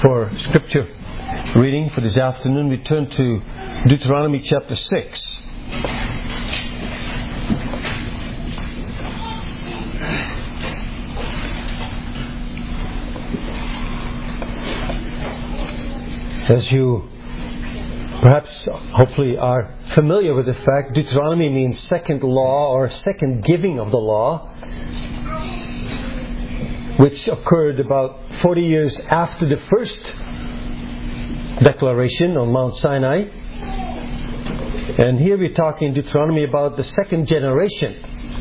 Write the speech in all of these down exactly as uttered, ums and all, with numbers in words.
For scripture reading for this afternoon, we turn to Deuteronomy chapter six. As you perhaps, hopefully, are familiar with the fact, Deuteronomy means second law or second giving of the law, which occurred about forty years after the first declaration on Mount Sinai. And here we're talking in Deuteronomy about the second generation,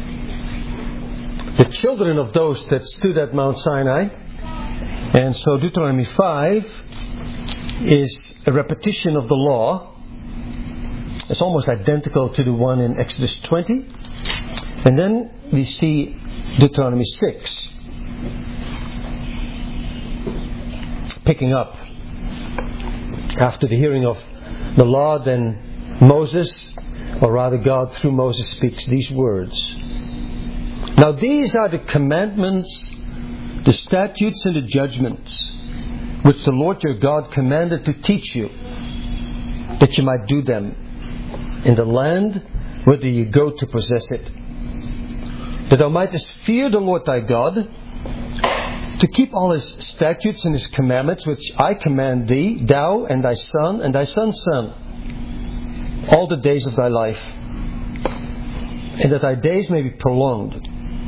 the children of those that stood at Mount Sinai. And so Deuteronomy five is a repetition of the law. It's almost identical to the one in Exodus twenty. And then we see Deuteronomy six, picking up after the hearing of the law. Then Moses, or rather God through Moses, speaks these words. Now these are the commandments, the statutes and the judgments, which the Lord your God commanded to teach you, that you might do them in the land whither you go to possess it, that thou mightest fear the Lord thy God, to keep all His statutes and His commandments, which I command thee, thou and thy son and thy son's son, all the days of thy life, and that thy days may be prolonged.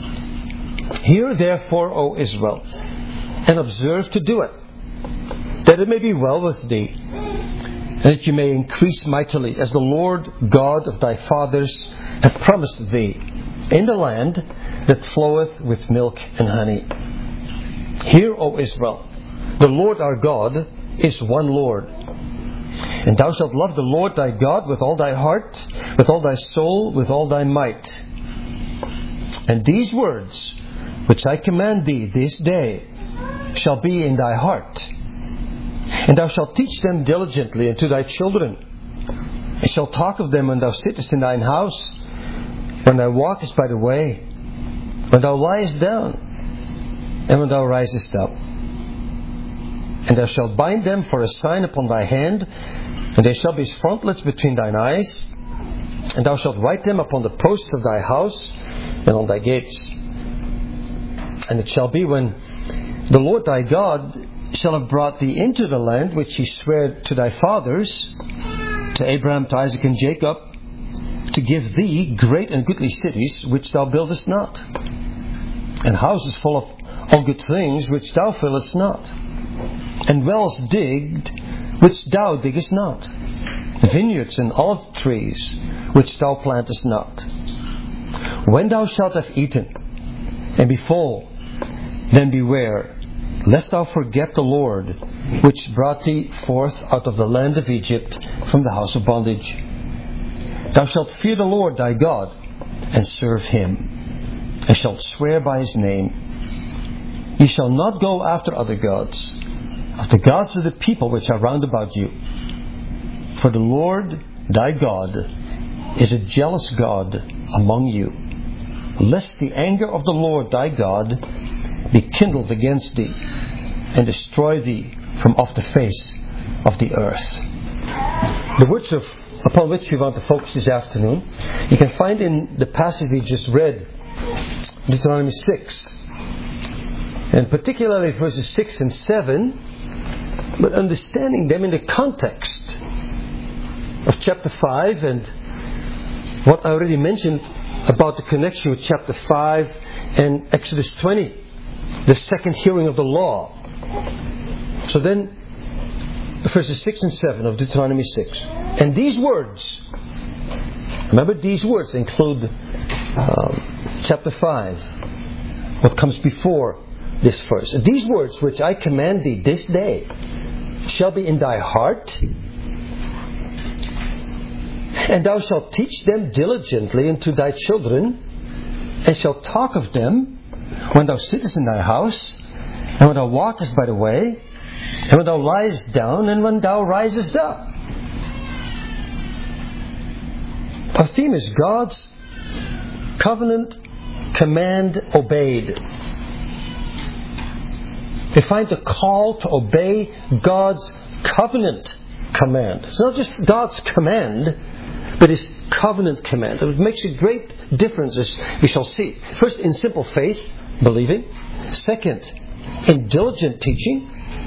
Hear therefore, O Israel, and observe to do it, that it may be well with thee, and that you may increase mightily, as the Lord God of thy fathers hath promised thee, in the land that floweth with milk and honey. Hear, O Israel, the Lord our God is one Lord. And thou shalt love the Lord thy God with all thy heart, with all thy soul, with all thy might. And these words, which I command thee this day, shall be in thy heart. And thou shalt teach them diligently unto thy children, and shalt talk of them when thou sittest in thine house, when thou walkest by the way, when thou liest down, and when thou risest up. And thou shalt bind them for a sign upon thy hand, and they shall be as frontlets between thine eyes, and thou shalt write them upon the posts of thy house and on thy gates. And it shall be when the Lord thy God shall have brought thee into the land which He sware to thy fathers, to Abraham, to Isaac, and Jacob, to give thee great and goodly cities which thou buildest not, and houses full of all good things which thou fillest not, and wells digged which thou diggest not, vineyards and olive trees which thou plantest not. When thou shalt have eaten and be full, then beware, lest thou forget the Lord, which brought thee forth out of the land of Egypt from the house of bondage. Thou shalt fear the Lord thy God, and serve Him, and shalt swear by His name. Ye shall not go after other gods, after gods of the people which are round about you. For the Lord thy God is a jealous God among you, lest the anger of the Lord thy God be kindled against thee, and destroy thee from off the face of the earth. The words of, upon which we want to focus this afternoon, you can find in the passage we just read, Deuteronomy six, and particularly verses six and seven, but understanding them in the context of chapter five and what I already mentioned about the connection with chapter five and Exodus twenty, the second hearing of the law. So then, verses six and seven of Deuteronomy six. And these words, remember these words include um, chapter five, what comes before this verse. And these words which I command thee this day shall be in thy heart, and thou shalt teach them diligently unto thy children, and shalt talk of them when thou sittest in thy house, and when thou walkest by the way, and when thou liest down, and when thou risest up. Our theme is God's covenant command obeyed. we find the call to obey God's covenant command. It's not just God's command, but His covenant command. It makes a great difference, as we shall see. First, in simple faith, believing. Second, in diligent teaching.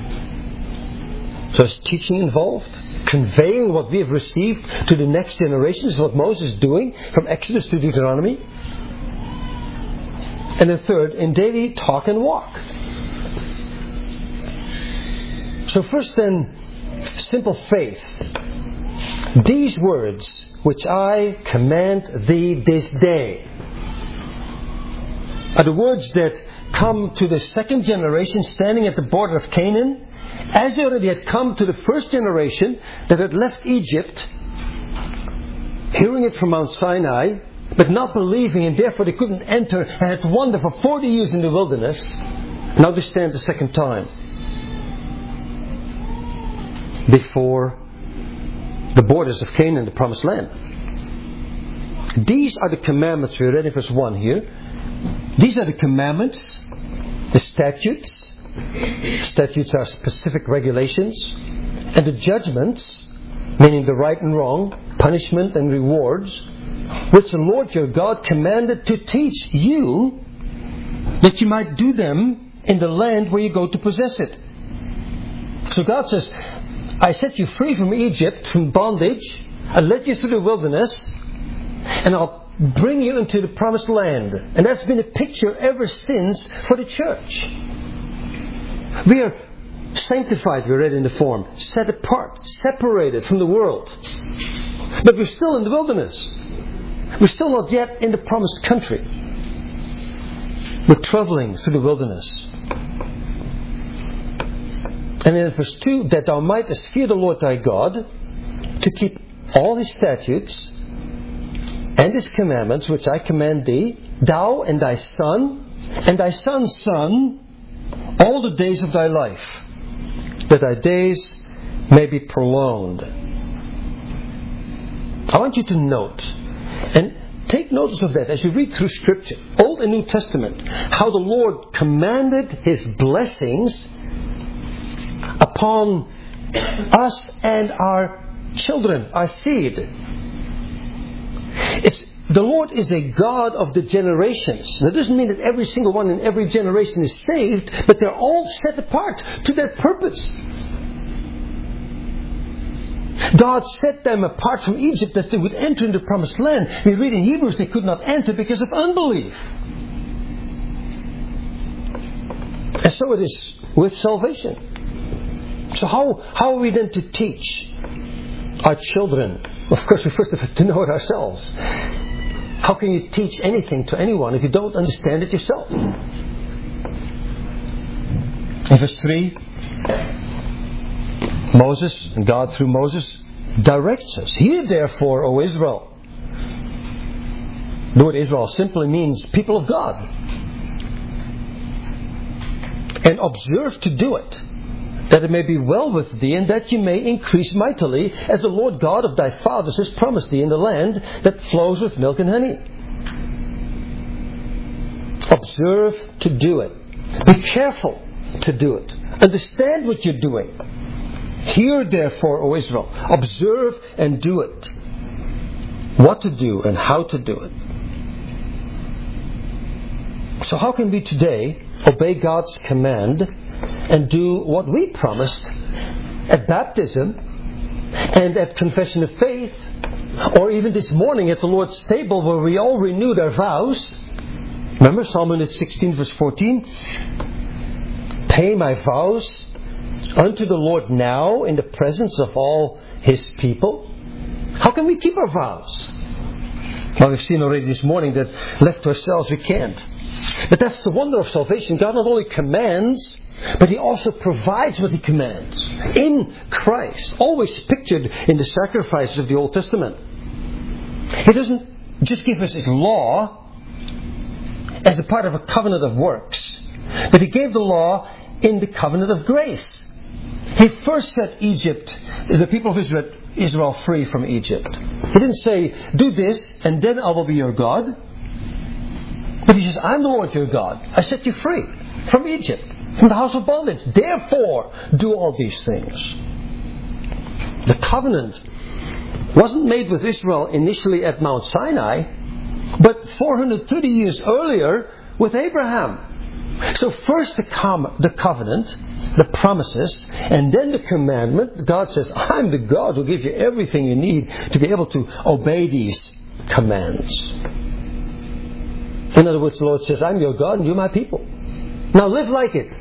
So is teaching involved? Conveying what we have received to the next generation is what Moses is doing from Exodus to Deuteronomy. And then third, in daily talk and walk. So first then, simple faith. These words which I command thee this day are the words that come to the second generation standing at the border of Canaan, as they already had come to the first generation that had left Egypt, hearing it from Mount Sinai, but not believing, and therefore they couldn't enter, and had to wander for forty years in the wilderness. Now they stand the second time before the borders of Canaan, the promised land. These are the commandments. We read in verse one here. These are the commandments, the statutes. Statutes are specific regulations. And the judgments, meaning the right and wrong, punishment and rewards, which the Lord your God commanded to teach you, that you might do them in the land where you go to possess it. So God says, I set you free from Egypt, from bondage. I led you through the wilderness. And I'll bring you into the promised land. And that's been a picture ever since for the church. We are sanctified, we read in the form. Set apart, separated from the world. But we're still in the wilderness. We're still not yet in the promised country. We're traveling through the wilderness. And in verse two, that thou mightest fear the Lord thy God, to keep all His statutes and His commandments, which I command thee, thou and thy son, and thy son's son, all the days of thy life, that thy days may be prolonged. I want you to note, and take notice of that as you read through Scripture, Old and New Testament, how the Lord commanded His blessings upon us and our children, our seed. It's, the Lord is a God of the generations. That doesn't mean that every single one in every generation is saved, but they're all set apart to that purpose. God set them apart from Egypt that they would enter into the promised land. We read in Hebrews they could not enter because of unbelief. And so it is with salvation. So how, how are we then to teach our children? Of course, we first have to know it ourselves. How can you teach anything to anyone if you don't understand it yourself? In verse three, Moses, and God through Moses, directs us. Hear therefore, O Israel. The word Israel simply means people of God. And observe to do it, that it may be well with thee, and that you may increase mightily, as the Lord God of thy fathers has promised thee, in the land that flows with milk and honey. Observe to do it. Be careful to do it. Understand what you're doing. Hear therefore, O Israel. Observe and do it. What to do and how to do it. So how can we today obey God's command and do what we promised at baptism and at confession of faith, or even this morning at the Lord's table where we all renewed our vows? Remember Psalm one sixteen verse fourteen? Pay my vows unto the Lord now in the presence of all His people. How can we keep our vows? Well, we've seen already this morning that left to ourselves we can't. But that's the wonder of salvation. God not only commands, but He also provides what He commands in Christ, always pictured in the sacrifices of the Old Testament. He doesn't just give us His law as a part of a covenant of works, but He gave the law in the covenant of grace. He first set Egypt, the people of Israel, Israel free from Egypt. He didn't say, do this and then I will be your God. But He says, I'm the Lord your God. I set you free from Egypt. from the house of bondage. Therefore, do all these things. The covenant wasn't made with Israel initially at Mount Sinai, but four hundred thirty years earlier with Abraham. So first the, com- the covenant, the promises, and then the commandment. God says, I'm the God who gives you everything you need to be able to obey these commands. In other words, the Lord says, I'm your God and you're my people. Now live like it.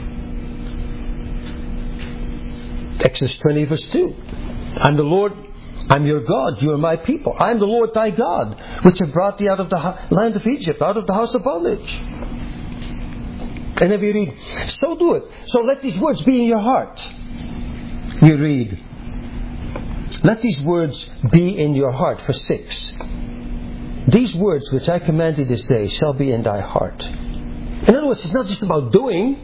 Exodus twenty verse two. I'm the Lord, I'm your God, you are my people. I am the Lord thy God, which have brought thee out of the land of Egypt, out of the house of bondage. And then we read, so do it. So let these words be in your heart. We read, let these words be in your heart, for six. These words which I command thee this day shall be in thy heart. In other words, it's not just about doing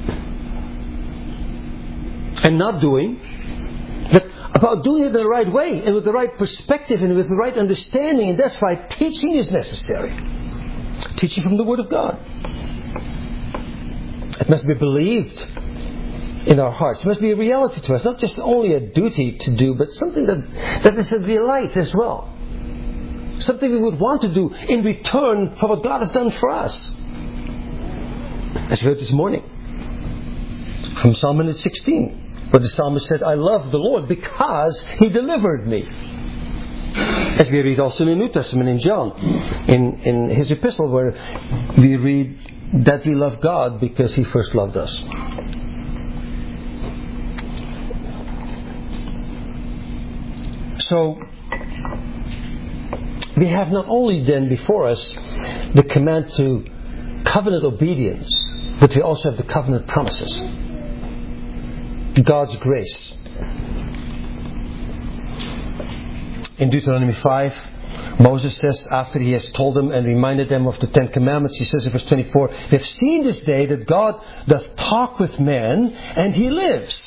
and not doing, but about doing it in the right way and with the right perspective and with the right understanding. And that's why teaching is necessary. Teaching from the Word of God. It must be believed in our hearts. It must be a reality to us. Not just only a duty to do, but something that, that is a delight as well. Something we would want to do in return for what God has done for us. As we heard this morning from Psalm one sixteen. But the psalmist said, I love the Lord because He delivered me. As we read also in the New Testament in John, in, in his epistle, where we read that he loved God because He first loved us. So, we have not only then before us the command to covenant obedience, but we also have the covenant promises. God's grace. In Deuteronomy five, Moses says, after he has told them and reminded them of the Ten Commandments, he says in verse twenty-four, we have seen this day that God doth talk with man, and He lives.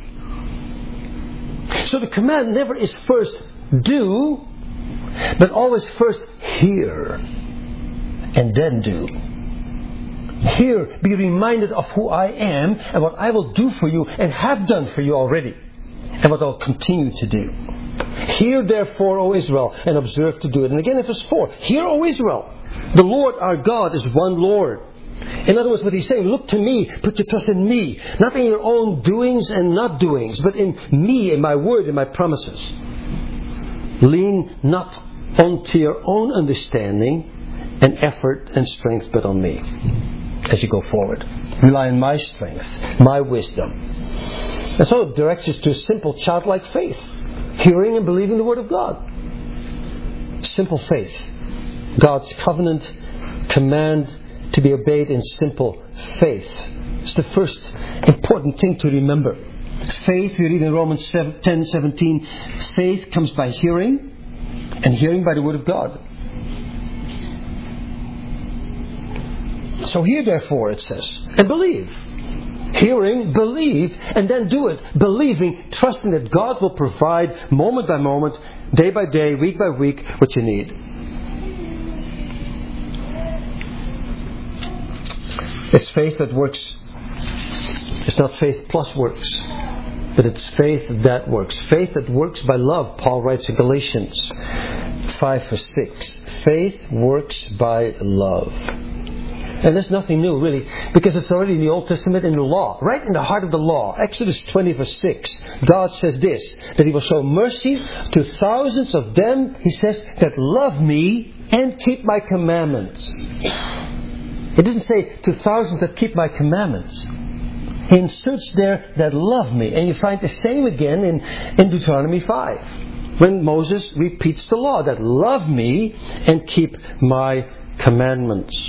So the command never is first do, but always first hear, and then do. Hear, be reminded of who I am and what I will do for you and have done for you already, and what I'll continue to do. Hear therefore, O Israel, and observe to do it. And again in verse four, hear, O Israel, the Lord our God is one Lord. In other words, what He's saying, look to me, put your trust in me, not in your own doings and not doings, but in me, in my word, in my promises. Lean not onto your own understanding and effort and strength, but on me. As you go forward, rely on my strength, my wisdom. And so it directs us to a simple childlike faith, hearing and believing the Word of God. Simple faith, God's covenant command to be obeyed in simple faith. It's the first important thing to remember. Faith, we read in Romans ten seventeen, faith comes by hearing, and hearing by the Word of God. So hear therefore, it says, and believe. Hearing, believe, and then do it. Believing, trusting that God will provide moment by moment, day by day, week by week, what you need. It's faith that works. It's not faith plus works, but it's faith that works. Faith that works by love, Paul writes in Galatians five verse six. Faith works by love. And there's nothing new, really, because it's already in the Old Testament in the law. Right in the heart of the law. Exodus twenty verse six. God says this, that He will show mercy to thousands of them, He says, that love me and keep my commandments. It doesn't say to thousands that keep my commandments. He inserts there that love me. And you find the same again in, in Deuteronomy five. When Moses repeats the law, that love me and keep my commandments.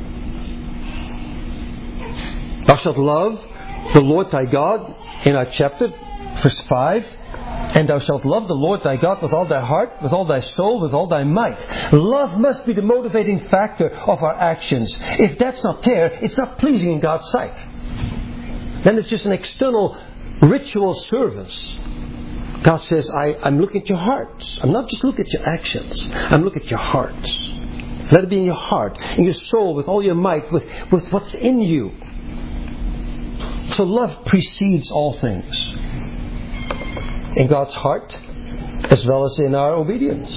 Thou shalt love the Lord thy God, in our chapter, verse five. And thou shalt love the Lord thy God with all thy heart, with all thy soul, with all thy might. Love must be the motivating factor of our actions. If that's not there, it's not pleasing in God's sight. Then it's just an external ritual service. God says, I, I'm looking at your hearts. I'm not just looking at your actions. I'm looking at your hearts. Let it be in your heart, in your soul, with all your might, with, with what's in you. So love precedes all things. In God's heart, as well as in our obedience.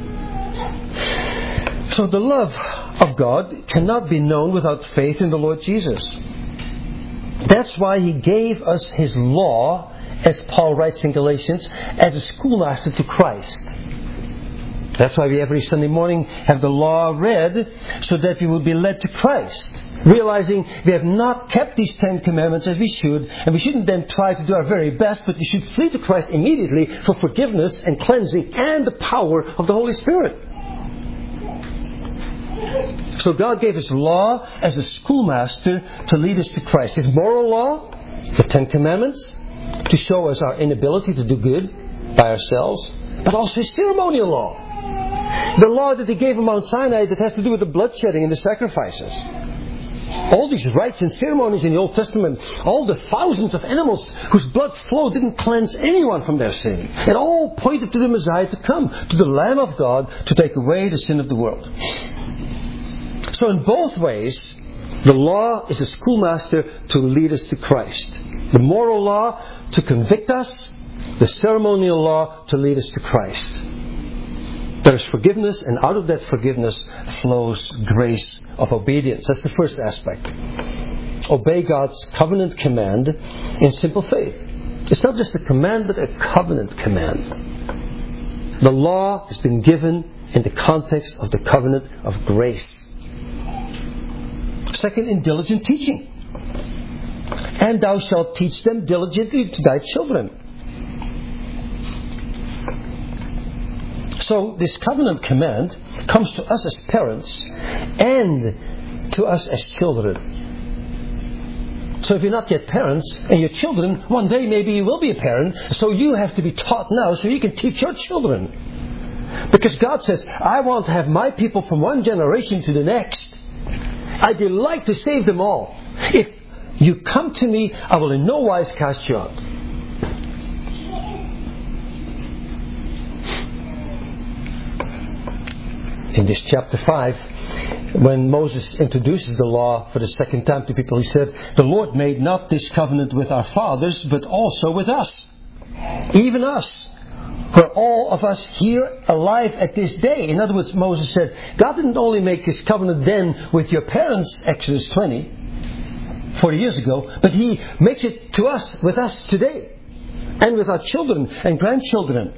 So the love of God cannot be known without faith in the Lord Jesus. That's why He gave us His law, as Paul writes in Galatians, as a schoolmaster to Christ. That's why we every Sunday morning have the law read, so that we will be led to Christ. Realizing we have not kept these Ten Commandments as we should, and we shouldn't then try to do our very best, but we should flee to Christ immediately for forgiveness and cleansing and the power of the Holy Spirit. So God gave His law as a schoolmaster to lead us to Christ. His moral law, the Ten Commandments, to show us our inability to do good by ourselves, but also His ceremonial law. The law that He gave on Mount Sinai that has to do with the bloodshedding and the sacrifices. All these rites and ceremonies in the Old Testament, all the thousands of animals whose blood flowed didn't cleanse anyone from their sin. It all pointed to the Messiah to come, to the Lamb of God to take away the sin of the world. So in both ways, the law is a schoolmaster to lead us to Christ. The moral law to convict us, the ceremonial law to lead us to Christ. There is forgiveness, and out of that forgiveness flows grace of obedience. That's the first aspect. Obey God's covenant command in simple faith. It's not just a command, but a covenant command. The law has been given in the context of the covenant of grace. Second, in diligent teaching. And thou shalt teach them diligently to thy children. So this covenant command comes to us as parents and to us as children. So if you're not yet parents and your children, one day maybe you will be a parent, so you have to be taught now so you can teach your children. Because God says, I want to have my people from one generation to the next. I delight to save them all. If you come to me, I will in no wise cast you out. In this chapter five, when Moses introduces the law for the second time to people, he said, the Lord made not this covenant with our fathers, but also with us. Even us. We're all of us here alive at this day. In other words, Moses said, God didn't only make His covenant then with your parents, Exodus twenty, forty years ago, but He makes it to us, with us today. And with our children and grandchildren.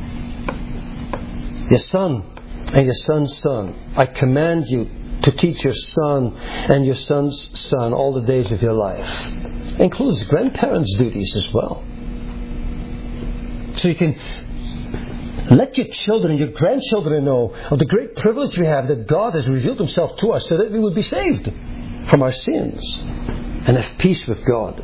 Your son and your son's son, I command you to teach your son and your son's son all the days of your life. It includes grandparents' duties as well. So you can let your children, your grandchildren know of the great privilege we have that God has revealed Himself to us so that we would be saved from our sins and have peace with God.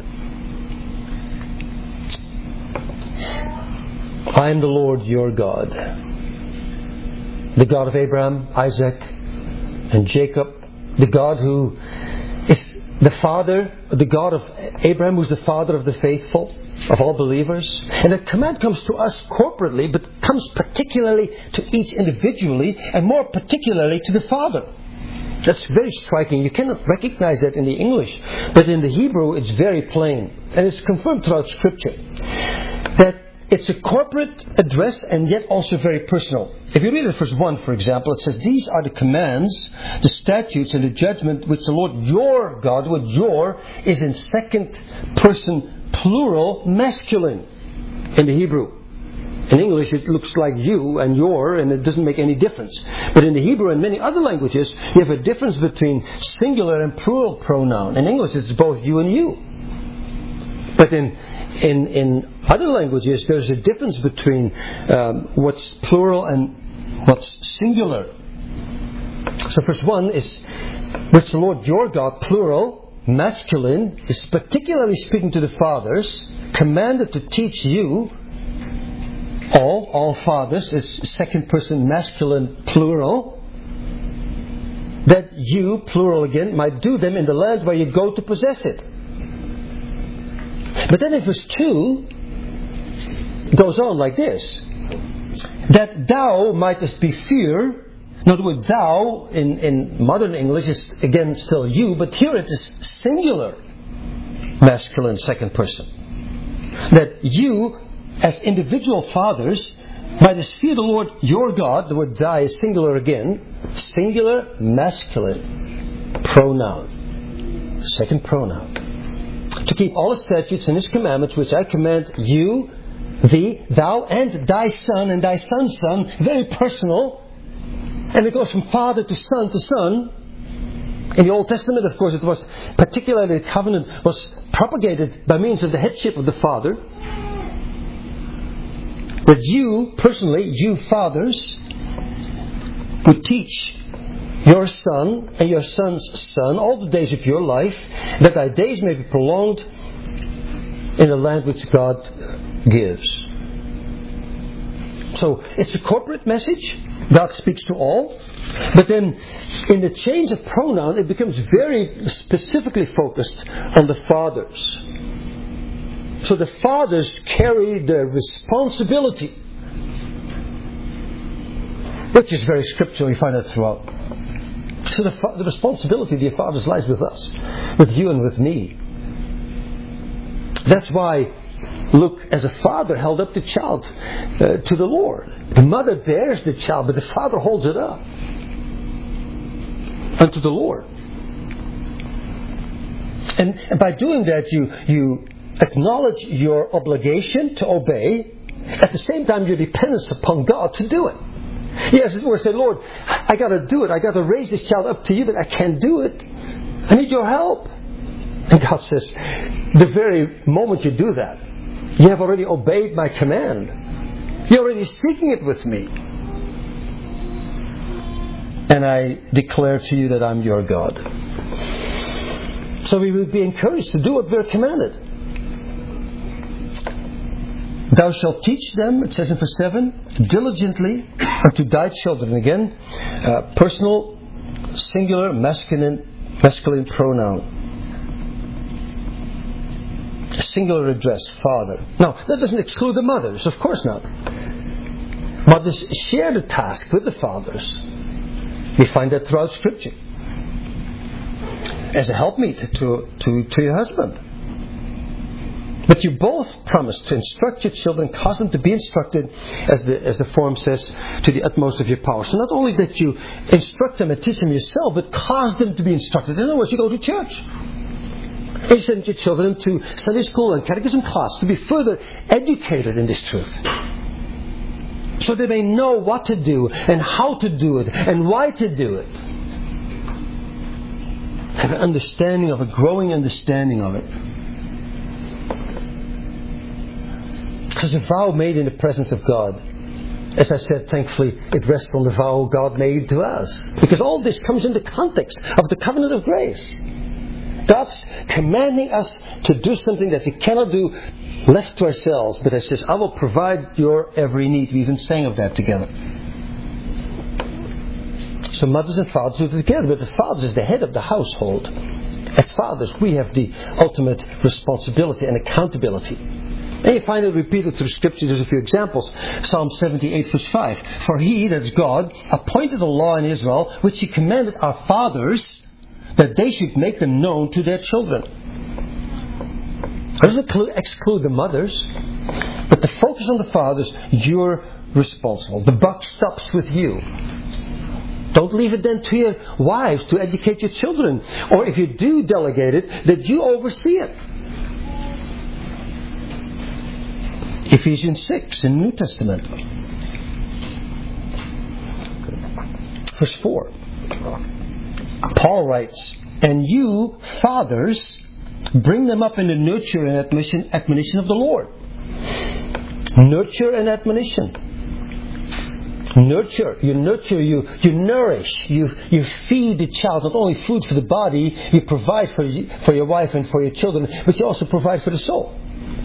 I am the Lord your God, the God of Abraham, Isaac, and Jacob, the God who is the Father, the God of Abraham, who's the Father of the faithful, of all believers. And the command comes to us corporately, but comes particularly to each individually, and more particularly to the Father. That's very striking. You cannot recognize that in the English, but in the Hebrew it's very plain, and it's confirmed throughout Scripture that it's a corporate address and yet also very personal. If you read it, verse one, for example, it says, these are the commands, the statutes, and the judgment which the Lord your God, what your is in second person plural masculine in the Hebrew. In English it looks like you and your, and it doesn't make any difference. But in the Hebrew and many other languages, you have a difference between singular and plural pronoun. In English it's both you and you. But in In, in other languages, there's a difference between um, what's plural and what's singular. So verse one is, which the Lord your God, plural, masculine, is particularly speaking to the fathers, commanded to teach you, all, all fathers, is second person masculine, plural, that you, plural again, might do them in the land where you go to possess it. But then in verse two, it goes on like this. That thou mightest be fear. In other words, thou, in, in modern English, is again still you, but here it is singular. masculine second person. That you, as individual fathers, might as fear the Lord your God. The word thy is singular again. Singular, masculine pronoun. Second pronoun. To keep all the statutes and His commandments which I command you, thee, thou, and thy son, and thy son's son. Very personal. And it goes from father to son to son. In the Old Testament, of course, it was particularly the covenant was propagated by means of the headship of the father. That you, personally, you fathers, would teach your son and your son's son all the days of your life, that thy days may be prolonged in the land which God gives. So it's a corporate message. God speaks to all. But then in the change of pronoun, it becomes very specifically focused on the fathers. So the fathers carry the responsibility, which is very scriptural. You find that throughout. So the, fa- the responsibility of your fathers lies with us, with you and with me. That's why Luke, as a father, held up the child uh, to the Lord. The mother bears the child, but the father holds it up unto the Lord. And, and by doing that, you you acknowledge your obligation to obey. At the same time, your dependence upon God to do it. Yes, it were say, Lord, I got to do it. I got to raise this child up to you, but I can't do it. I need your help. And God says, the very moment you do that, you have already obeyed my command. You're already seeking it with me. And I declare to you that I'm your God. So we would be encouraged to do what we're commanded. Thou shalt teach them, it says in verse seven, diligently unto thy children. Again, uh, personal, singular, masculine, masculine pronoun. Singular address, father. Now, that doesn't exclude the mothers, of course not. Mothers share the task with the fathers. We find that throughout Scripture. As a helpmeet to, to, to your husband. But you both promise to instruct your children, cause them to be instructed, as the, as the form says, to the utmost of your power. So not only that you instruct them and teach them yourself, but cause them to be instructed. In other words, you go to church. You send your children to Sunday school and catechism class to be further educated in this truth. So they may know what to do and how to do it and why to do it. Have an understanding of, a growing understanding of it. Because a vow made in the presence of God, as I said, thankfully, it rests on the vow God made to us. Because all this comes in the context of the covenant of grace. God's commanding us to do something that we cannot do left to ourselves. But He says, I will provide your every need. We even sang of that together. So mothers and fathers do it together. But the father is the head of the household. As fathers, we have the ultimate responsibility and accountability. And you find it repeated through Scripture. There's a few examples. Psalm seventy-eight verse five. For He, that's God, appointed a law in Israel, which He commanded our fathers, that they should make them known to their children. It doesn't exclude the mothers, but the focus on the fathers. You're responsible. The buck stops with you. Don't leave it then to your wives to educate your children. Or if you do delegate it, that you oversee it. Ephesians six in the New Testament. Verse four. Paul writes, and you, fathers, bring them up in the nurture and admonition, admonition of the Lord. Nurture and admonition. Nurture. You nurture, you, you nourish, you, you feed the child. Not only food for the body, you provide for, you, for your wife and for your children, but you also provide for the soul.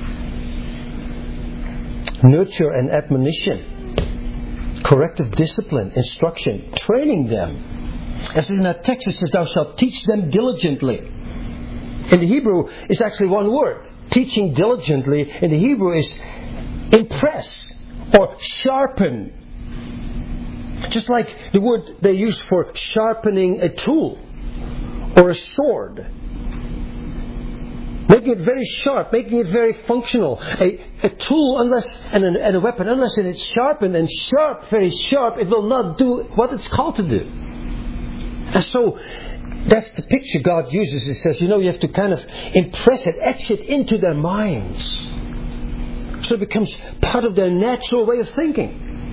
Nurture and admonition. Corrective discipline, instruction, training them. As in that text it says, thou shalt teach them diligently. In the Hebrew, it's actually one word. Teaching diligently in the Hebrew is impress or sharpen. Just like the word they use for sharpening a tool or a sword. Making it very sharp, making it very functional. A, a tool unless and a, and a weapon, unless it is sharpened and sharp, very sharp, it will not do what it's called to do. And so that's the picture God uses. He says, you know, you have to kind of impress it, etch it into their minds. So it becomes part of their natural way of thinking.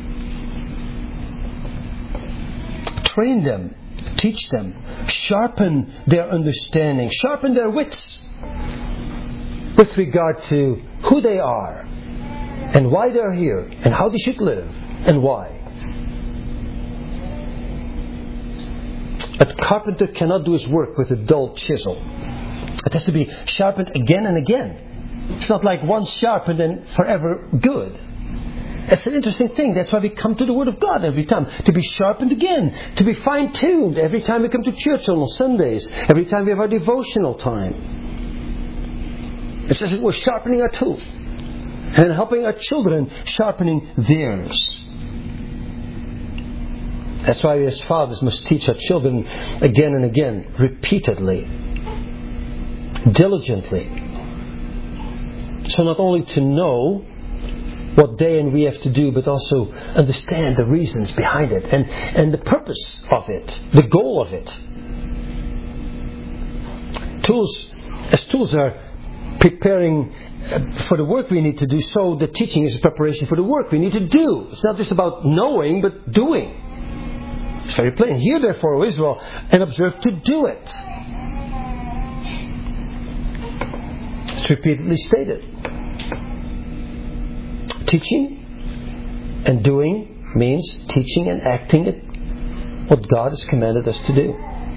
Train them, teach them, sharpen their understanding, sharpen their wits with regard to who they are and why they're here and how they should live and why. A carpenter cannot do his work with a dull chisel. It has to be sharpened again and again. It's not like once sharpened and forever good. It's an interesting thing. That's why we come to the Word of God every time. To be sharpened again. To be fine-tuned every time we come to church on Sundays. Every time we have our devotional time. It's as if we're sharpening our tool. And helping our children sharpening theirs. That's why we as fathers must teach our children again and again, repeatedly, diligently. So not only to know what they and we have to do, but also understand the reasons behind it and, and the purpose of it, the goal of it. Tools, as tools are preparing for the work we need to do, so the teaching is a preparation for the work we need to do. It's not just about knowing, but doing. It's very plain. Hear therefore, O Israel, and observe to do it. It's repeatedly stated. Teaching and doing means teaching and acting it, what God has commanded us to do.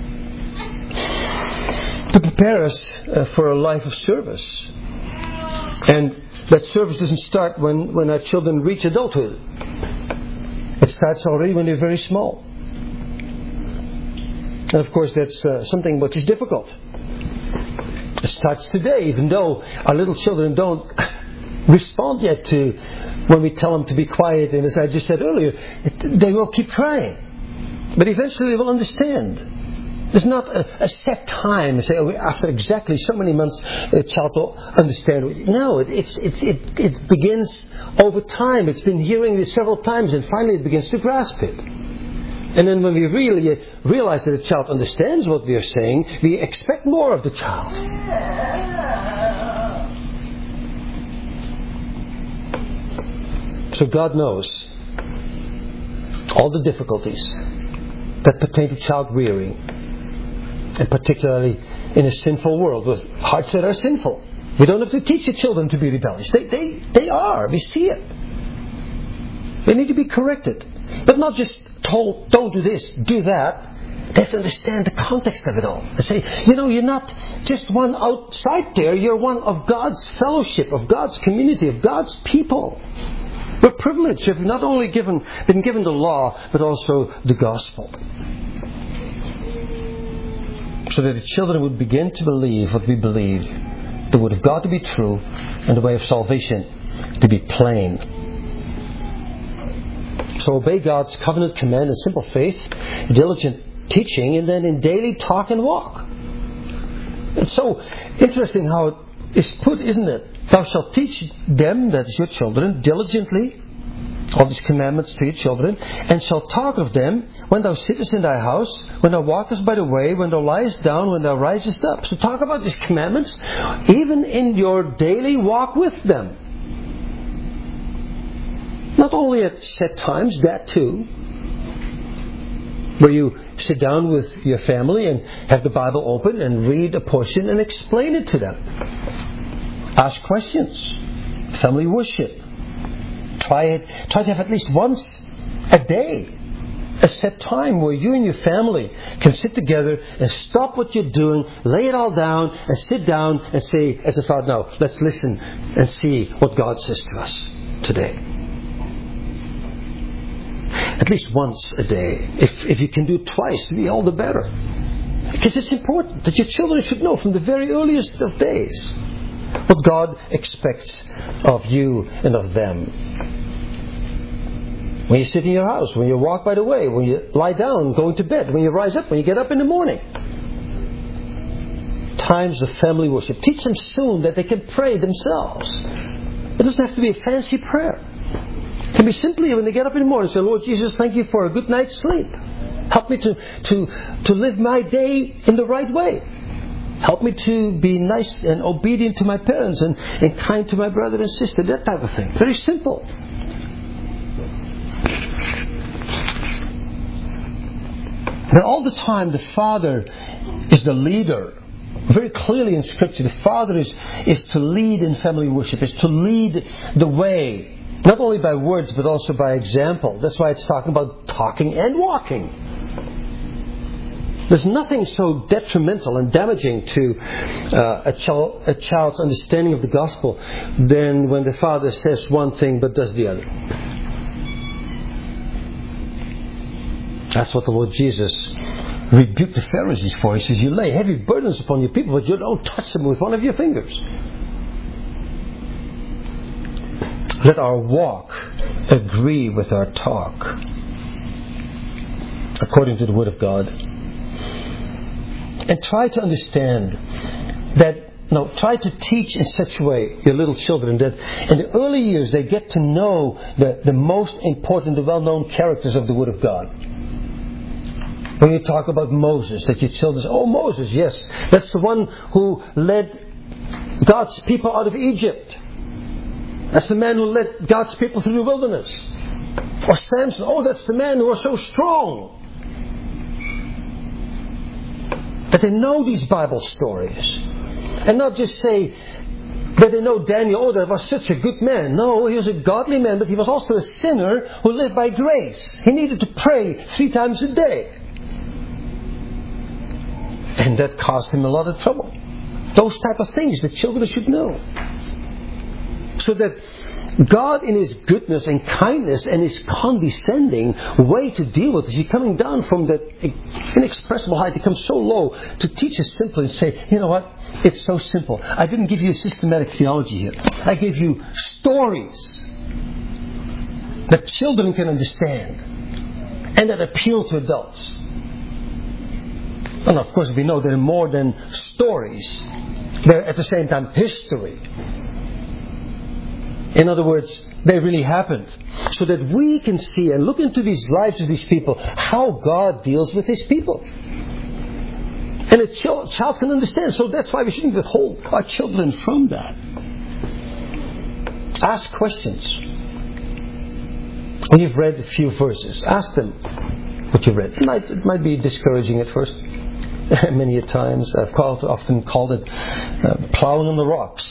To prepare us uh, for a life of service. And that service doesn't start when, when our children reach adulthood. It starts already when they're very small. And of course that's uh, something which is difficult. It starts today, even though our little children don't respond yet to when we tell them to be quiet. And as I just said earlier, it, they will keep crying. But eventually they will understand. There's not a, a set time. Say, oh, after exactly so many months, a child will understand. No, it, it's, it's, it, it begins over time. It's been hearing this several times, and finally it begins to grasp it. And then when we really realize that the child understands what we are saying, we expect more of the child. So God knows all the difficulties that pertain to child rearing, and particularly in a sinful world with hearts that are sinful. We don't have to teach the children to be rebellious. They, they, they are. We see it. They need to be corrected. But not just told, don't do this, do that. They have to understand the context of it all. They say, you know, you're not just one outside there. You're one of God's fellowship, of God's community, of God's people. We're privileged. We've not only given, been given the law, but also the gospel. So that the children would begin to believe what we believe. The Word of God to be true, and the way of salvation to be plain. So obey God's covenant command in simple faith, diligent teaching, and then in daily talk and walk. It's so interesting how it is put, isn't it? Thou shalt teach them, that is your children, diligently all these commandments to your children, and shalt talk of them when thou sittest in thy house, when thou walkest by the way, when thou liest down, when thou risest up. So talk about these commandments even in your daily walk with them. Not only at set times, that too, where you sit down with your family and have the Bible open and read a portion and explain it to them. Ask questions. Family worship. Try it. Try to have at least once a day a set time where you and your family can sit together and stop what you're doing, lay it all down, and sit down and say, as a father, now let's listen and see what God says to us today. At least once a day. If if you can do it twice, be all the better. Because it's important that your children should know from the very earliest of days what God expects of you and of them. When you sit in your house, when you walk by the way, when you lie down, going to bed, when you rise up, when you get up in the morning. times of family worship. Teach them soon that they can pray themselves. It doesn't have to be a fancy prayer. It can be simply when they get up in the morning, say, Lord Jesus, thank you for a good night's sleep. Help me to, to, to live my day in the right way. Help me to be nice and obedient to my parents and, and kind to my brother and sister. That type of thing. Very simple. But all the time the Father is the leader. Very clearly in Scripture, the Father is, is to lead in family worship, is to lead the way. Not only by words, but also by example. That's why it's talking about talking and walking. There's nothing so detrimental and damaging to uh, a, child, a child's understanding of the gospel than when the father says one thing but does the other. That's what the Lord Jesus rebuked the Pharisees for. He says, you lay heavy burdens upon your people, but you don't touch them with one of your fingers. Let our walk agree with our talk, according to the Word of God. And try to understand that, no, try to teach in such a way your little children that in the early years they get to know the, the most important, the well-known characters of the Word of God. When you talk about Moses, that your children say, oh, Moses, yes, that's the one who led God's people out of Egypt. That's the man who led God's people through the wilderness. Or Samson, oh, that's the man who was so strong. That they know these Bible stories. And not just say that they know Daniel, oh, that was such a good man. No, he was a godly man, but he was also a sinner who lived by grace. He needed to pray three times a day. And that caused him a lot of trouble. Those type of things that children should know. So that God in His goodness and kindness and His condescending way to deal with us, He's coming down from that inexpressible height. He comes so low to teach us simply and say, you know what? It's so simple. I didn't give you a systematic theology here. I gave you stories that children can understand and that appeal to adults. And of course we know they're more than stories. They're at the same time history. In other words, they really happened. So that we can see and look into these lives of these people, how God deals with His people. And a child, child can understand. So that's why we shouldn't withhold our children from that. Ask questions. When you've read a few verses, ask them what you've read. It might, it might be discouraging at first. Many a times I've called, often called it uh, plowing on the rocks.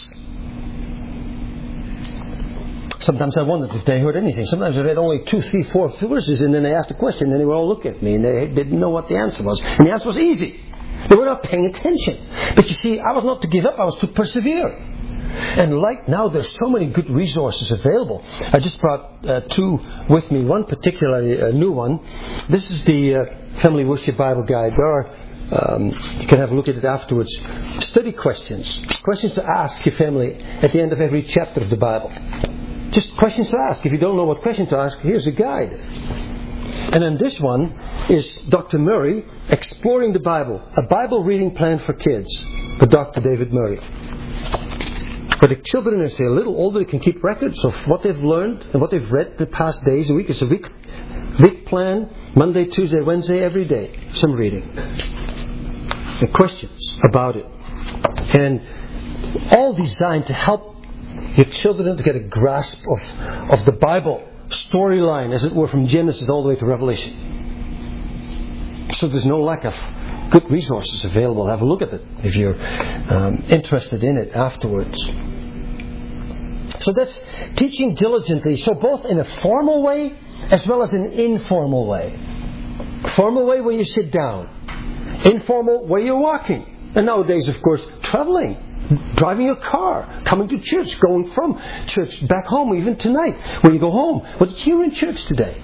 Sometimes I wondered if they heard anything. Sometimes I read only two, three, four verses, and then they asked a question, and they would all look at me, and they didn't know what the answer was. And the answer was easy. They were not paying attention. But you see, I was not to give up, I was to persevere. And like now, there's so many good resources available. I just brought uh, two with me, one particularly a new one. This is the uh, Family Worship Bible Guide. There are, um, you can have a look at it afterwards. Study questions. Questions to ask your family at the end of every chapter of the Bible. Just questions to ask. If you don't know what question to ask, here's a guide. And then this one is Doctor Murray, Exploring the Bible, a Bible reading plan for kids, by Doctor David Murray. For the children, as they're a little older, they can keep records of what they've learned and what they've read the past days. A week is a week, week plan, Monday, Tuesday, Wednesday, every day, some reading. And questions about it. And all designed to help your children to get a grasp of, of the Bible storyline, as it were, from Genesis all the way to Revelation. So there's no lack of good resources available. Have a look at it if you're um, interested in it afterwards. So that's teaching diligently. So both in a formal way as well as in an informal way. Formal way where you sit down. Informal where you're walking. And nowadays, of course, traveling. Driving your car, coming to church, going from church back home, even tonight when you go home. What did you hear in church today?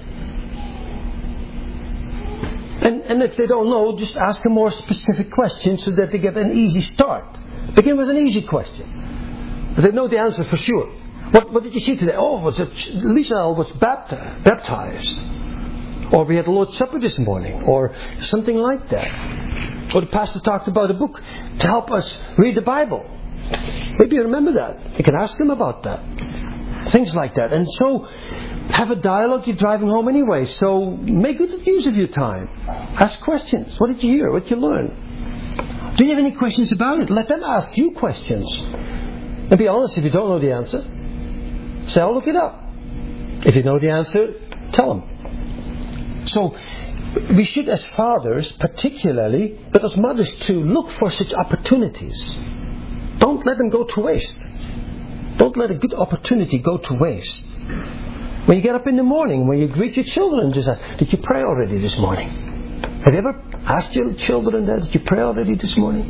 And, and if they don't know, just ask a more specific question so that they get an easy start. Begin with an easy question. But they know the answer for sure. What, what did you see today? Oh, was it Lisa was baptized, baptized. Or we had the Lord's Supper this morning. Or something like that. Or the pastor talked about a book to help us read the Bible. Maybe you remember that. You can ask him about that. Things like that. And so, have a dialogue. You're driving home anyway. So, make good use of your time. Ask questions. What did you hear? What did you learn? Do you have any questions about it? Let them ask you questions. And be honest, if you don't know the answer, say, I'll look it up. If you know the answer, tell them. So, we should, as fathers particularly, but as mothers too, look for such opportunities. Don't let them go to waste. Don't let a good opportunity go to waste. When you get up in the morning, when you greet your children, just ask, did you pray already this morning? Have you ever asked your children that? Did you pray already this morning?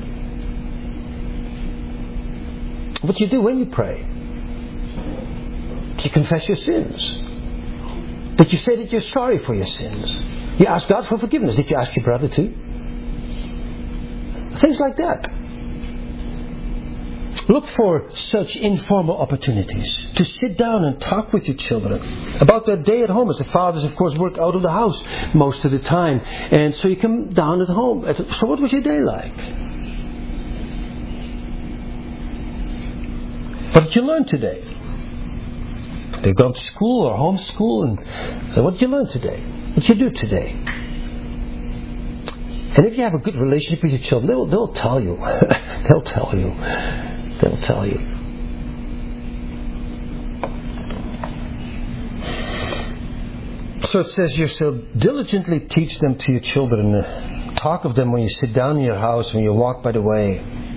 What do you do when you pray? Did you confess your sins? Did you say that you're sorry for your sins? You ask God for forgiveness. Did you ask your brother too? Things like that. Look for such informal opportunities to sit down and talk with your children about their day at home. As the fathers, of course, work out of the house most of the time. And so you come down at home. So what was your day like? What did you learn today? They've gone to school or homeschool, and so what did you learn today? What did you do today? And if you have a good relationship with your children, they'll, they'll tell you. they'll tell you. They'll tell you. So it says here, so diligently teach them to your children. Talk of them when you sit down in your house, when you walk by the way.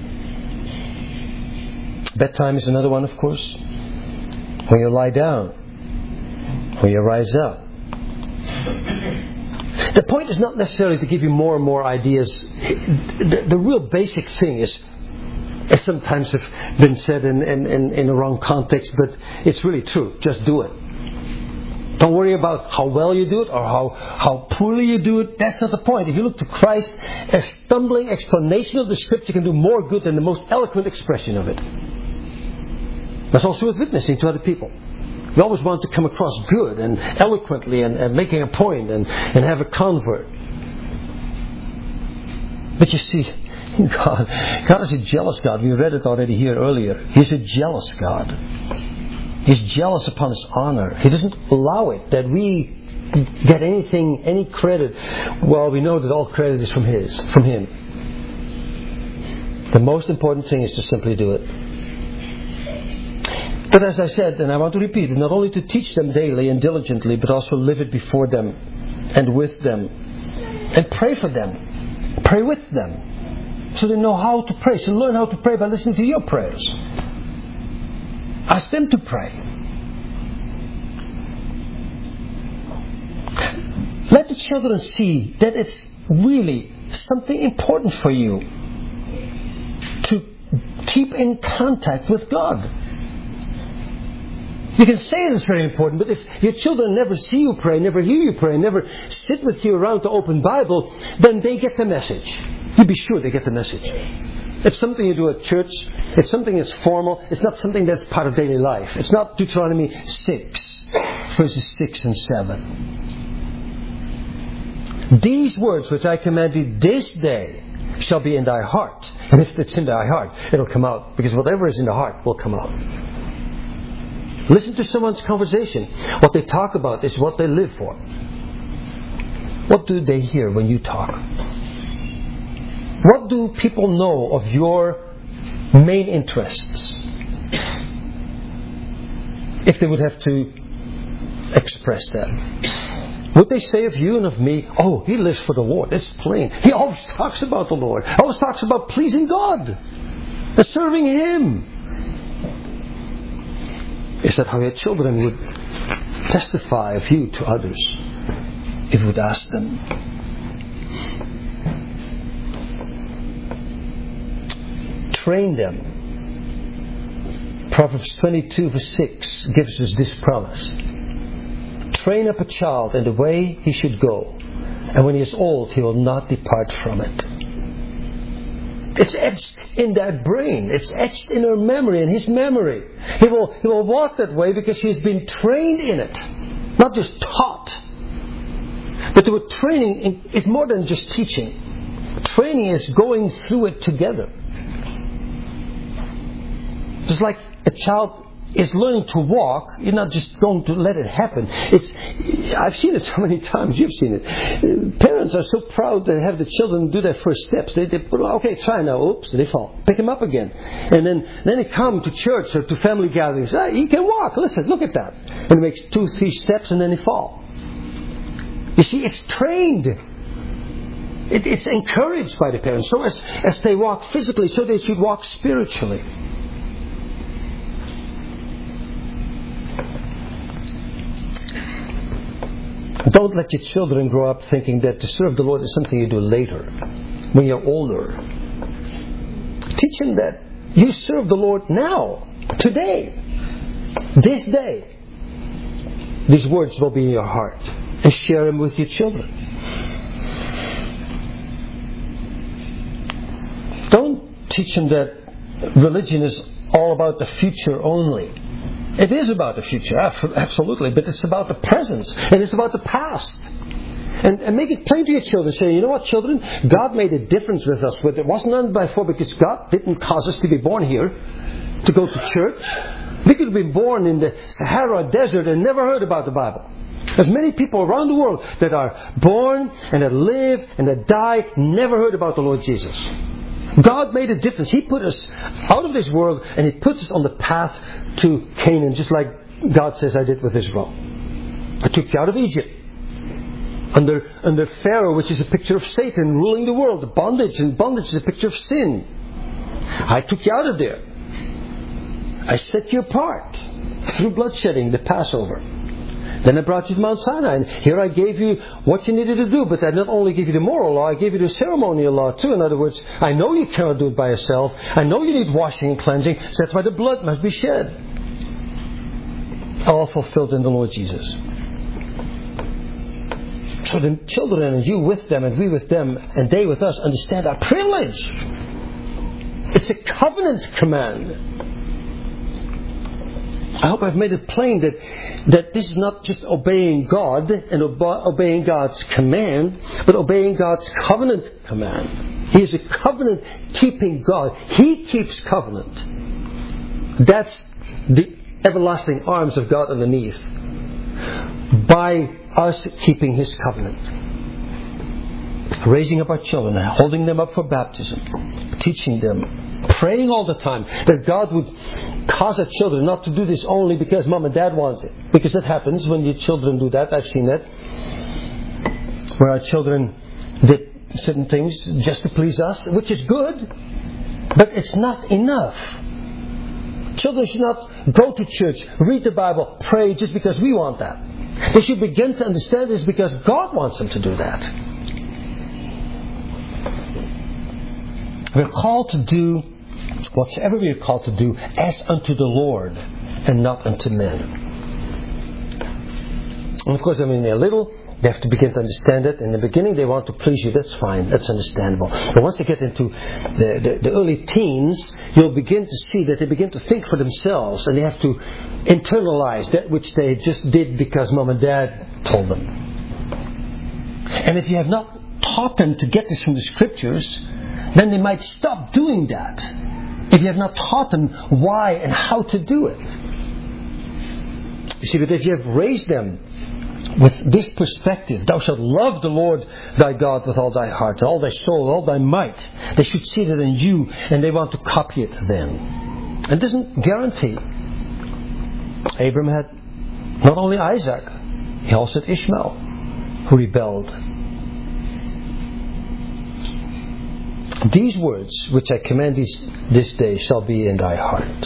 Bedtime is another one, of course. When you lie down, when you rise up. The point is not necessarily to give you more and more ideas. The, the real basic thing is, as sometimes have been said in, in, in, in the wrong context, but it's really true. Just do it. Don't worry about how well you do it or how, how poorly you do it. That's not the point. If you look to Christ, a stumbling explanation of the Scripture can do more good than the most eloquent expression of it. That's also with witnessing to other people. We always want to come across good and eloquently and, and making a point and, and have a convert. But you see, God, God is a jealous God. We read it already here earlier. He's a jealous God. He's jealous upon His honor. He doesn't allow it that we get anything, any credit. Well, we know that all credit is from His, from Him. The most important thing is to simply do it. But as I said, and I want to repeat it, not only to teach them daily and diligently, but also live it before them and with them. And pray for them. Pray with them. So they know how to pray. So learn how to pray by listening to your prayers. Ask them to pray. Let the children see that it's really something important for you to keep in contact with God. You can say it's very important, but if your children never see you pray, never hear you pray, never sit with you around the open Bible, then they get the message. You be sure they get the message. It's something you do at church. It's something that's formal. It's not something that's part of daily life. It's not Deuteronomy six, verses six and seven. These words which I command you this day shall be in thy heart. And if it's in thy heart, it'll come out. Because whatever is in the heart will come out. Listen to someone's conversation. What they talk about is what they live for. What do they hear when you talk? What do people know of your main interests? If they would have to express that. Would they say of you and of me, oh, he lives for the Lord. It's plain. He always talks about the Lord. Always talks about pleasing God and serving Him. Is that how your children would testify of you to others if you would ask them? Train them. Proverbs twenty-two verse six gives us this promise. Train up a child in the way he should go, and when he is old he will not depart from it. It's etched in that brain. It's etched in her memory, in his memory. He will, he will walk that way because he's been trained in it. Not just taught. But the word training is more than just teaching. training is going through it together. Just like a child is learning to walk, you're not just going to let it happen. It's, I've seen it so many times, you've seen it. Parents are so proud to have the children do their first steps. They, they put, okay, try now, oops, they fall. Pick them up again. And then, then they come to church or to family gatherings. Ah, he can walk, listen, look at that. And he makes two, three steps and then they fall. You see, it's trained. It, it's encouraged by the parents. So as, as they walk physically, so they should walk spiritually. Don't let your children grow up thinking that to serve the Lord is something you do later, when you're older. Teach them that you serve the Lord now, today, this day. These words will be in your heart, and share them with your children. Don't teach them that religion is all about the future only. It is about the future, absolutely, but it's about the present, and it's about the past. And, and make it plain to your children. Say, you know what, children? God made a difference with us. But it wasn't done by before because God didn't cause us to be born here, to go to church. We could have been born in the Sahara Desert and never heard about the Bible. There's many people around the world that are born and that live and that die, never heard about the Lord Jesus. God made a difference. He put us out of this world and He puts us on the path to Canaan, just like God says, I did with Israel. I took you out of Egypt under under Pharaoh, which is a picture of Satan ruling the world, the bondage, and bondage is a picture of sin. I took you out of there. I set you apart through bloodshedding, the Passover. Then I brought you to Mount Sinai, and here I gave you what you needed to do. But I not only gave you the moral law, I gave you the ceremonial law too. In other words, I know you cannot do it by yourself. I know you need washing and cleansing, so that's why the blood must be shed. All fulfilled in the Lord Jesus. So the children and you with them and we with them and they with us understand our privilege. It's a covenant command. I hope I've made it plain that, that this is not just obeying God and obe- obeying God's command, but obeying God's covenant command. He is a covenant-keeping God. He keeps covenant. That's the everlasting arms of God underneath. By us keeping His covenant. Raising up our children, holding them up for baptism, teaching them, praying all the time that God would cause our children not to do this only because mom and dad want it. Because that happens when your children do that. I've seen that. Where our children did certain things just to please us, which is good, but it's not enough. Children should not go to church, read the Bible, pray just because we want that. They should begin to understand this because God wants them to do that. We're called to do whatsoever we are called to do as unto the Lord and not unto men. And of course, I mean, they're little, they have to begin to understand it. In the beginning, they want to please you. That's fine. That's understandable. But once they get into the, the, the early teens, you'll begin to see that they begin to think for themselves and they have to internalize that which they just did because mom and dad told them. And if you have not taught them to get this from the Scriptures, then they might stop doing that. If you have not taught them why and how to do it. You see, but if you have raised them with this perspective, thou shalt love the Lord thy God with all thy heart, all thy soul, all thy might, they should see that in you and they want to copy it then. And it doesn't guarantee. Abram had not only Isaac, he also had Ishmael, who rebelled. These words which I command thee this day shall be in thy heart.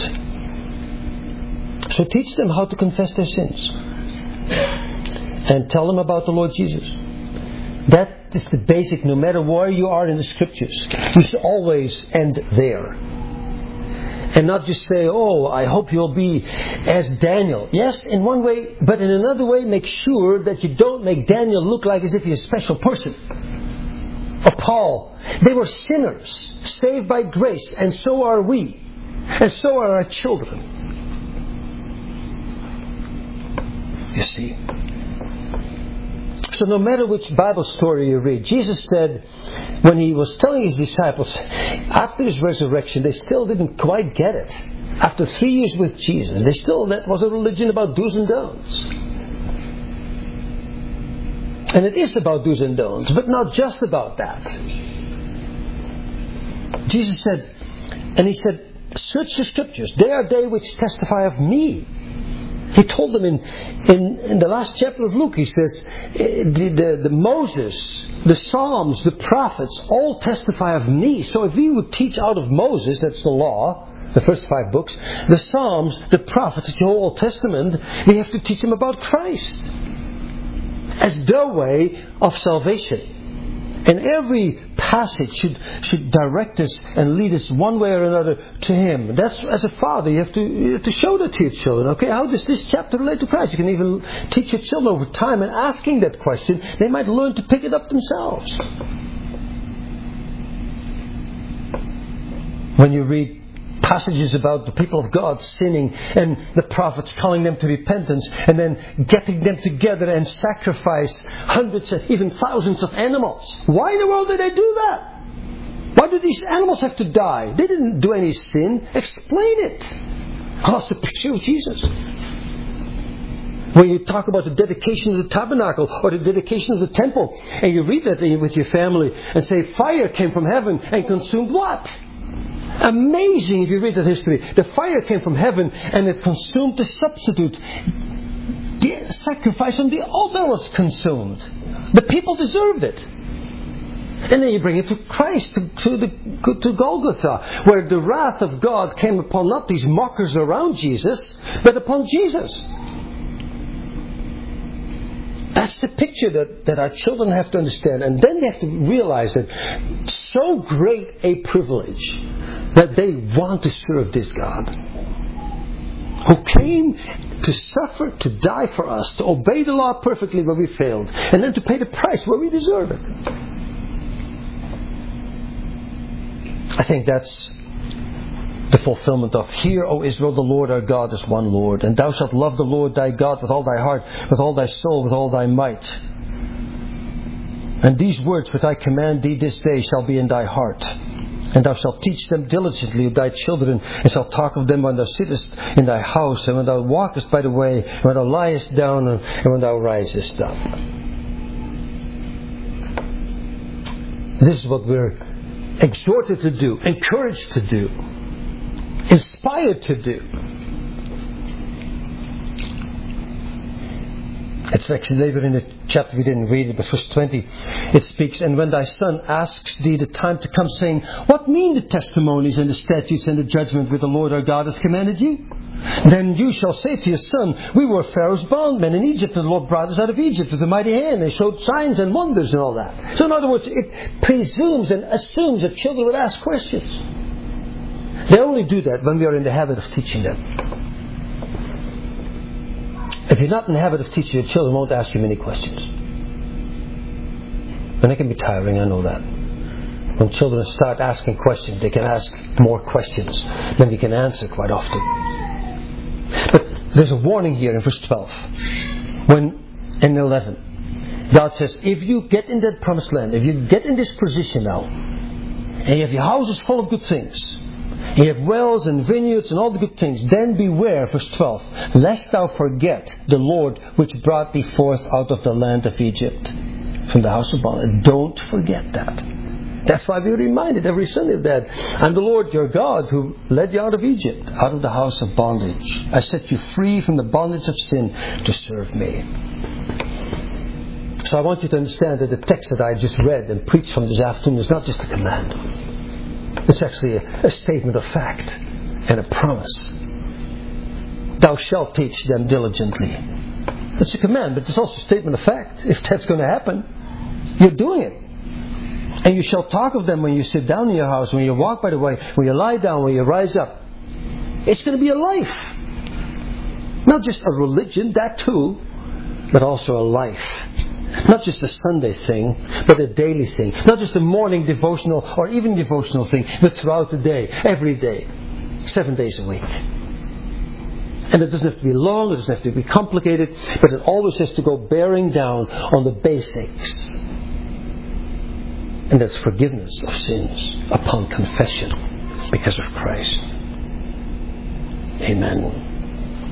So teach them how to confess their sins. And tell them about the Lord Jesus. That is the basic, no matter where you are in the Scriptures. You should always end there. And not just say, oh, I hope you'll be as Daniel. Yes, in one way, but in another way, make sure that you don't make Daniel look like as if he's a special person. Or Paul. They were sinners, saved by grace, and so are we. And so are our children. You see. So no matter which Bible story you read, Jesus said, when He was telling His disciples, after His resurrection, they still didn't quite get it. After three years with Jesus, they still, that was a religion about do's and don'ts. And it is about do's and don'ts, but not just about that. Jesus said, and He said, search the Scriptures. They are they which testify of me. He told them in, in, in the last chapter of Luke, He says, the, the, the Moses, the Psalms, the prophets, all testify of me. So if we would teach out of Moses, that's the law, the first five books, the Psalms, the prophets, the whole Old Testament, we have to teach them about Christ as the way of salvation. And every passage should should direct us and lead us one way or another to Him. That's, as a father, you have to you have to show that to your children. Okay, how does this chapter relate to Christ? You can even teach your children over time, and asking that question, they might learn to pick it up themselves. When you read passages about the people of God sinning and the prophets calling them to repentance and then getting them together and sacrifice hundreds and even thousands of animals. Why in the world did they do that? Why did these animals have to die? They didn't do any sin. Explain it. Oh, it's a picture of Jesus. When you talk about the dedication of the tabernacle or the dedication of the temple, and you read that with your family and say fire came from heaven and consumed what? Amazing if you read that history. The fire came from heaven and it consumed the substitute. The sacrifice on the altar was consumed. The people deserved it. And then you bring it to Christ, to, to, the, to Golgotha, where the wrath of God came upon not these mockers around Jesus, but upon Jesus. That's the picture that, that our children have to understand. And then they have to realize that so great a privilege that they want to serve this God, who came to suffer, to die for us, to obey the law perfectly where we failed, and then to pay the price where we deserve it. I think that's the fulfillment of, Hear, O Israel, the Lord our God is one Lord, and thou shalt love the Lord thy God with all thy heart, with all thy soul, with all thy might. And these words which I command thee this day shall be in thy heart. And thou shalt teach them diligently to thy children, and shalt talk of them when thou sittest in thy house, and when thou walkest by the way, and when thou liest down, and when thou risest up. This is what we're exhorted to do, encouraged to do, inspired to do. It's actually later in the chapter, we didn't read it, but verse twenty, it speaks, and when thy son asks thee the time to come, saying, what mean the testimonies and the statutes and the judgment which the Lord our God has commanded you? Then you shall say to your son, we were Pharaoh's bondmen in Egypt, and the Lord brought us out of Egypt with a mighty hand, and showed signs and wonders and all that. So in other words, it presumes and assumes that children would ask questions. They only do that when we are in the habit of teaching them. If you're not in the habit of teaching, your children won't ask you many questions. And it can be tiring, I know that. When children start asking questions, they can ask more questions than we can answer quite often. But there's a warning here in verse twelve. When, in eleven, God says, if you get in that promised land, if you get in this position now, and you have your houses full of good things, you have wells and vineyards and all the good things, then beware, verse twelve, lest thou forget the Lord which brought thee forth out of the land of Egypt, from the house of bondage. Don't forget that. That's why we're reminded every Sunday of that. I'm the Lord your God who led you out of Egypt, out of the house of bondage. I set you free from the bondage of sin to serve me. So I want you to understand that the text that I just read and preached from this afternoon is not just a command. It's actually a, a statement of fact and a promise. Thou shalt teach them diligently. It's a command, but it's also a statement of fact. If that's going to happen, you're doing it. And you shall talk of them when you sit down in your house, when you walk by the way, when you lie down, when you rise up. It's going to be a life. Not just a religion, that too, but also a life. Not just a Sunday thing, but a daily thing. Not just a morning devotional or even devotional thing, but throughout the day, every day, seven days a week. And it doesn't have to be long, it doesn't have to be complicated, but it always has to go bearing down on the basics. And that's forgiveness of sins upon confession because of Christ. Amen.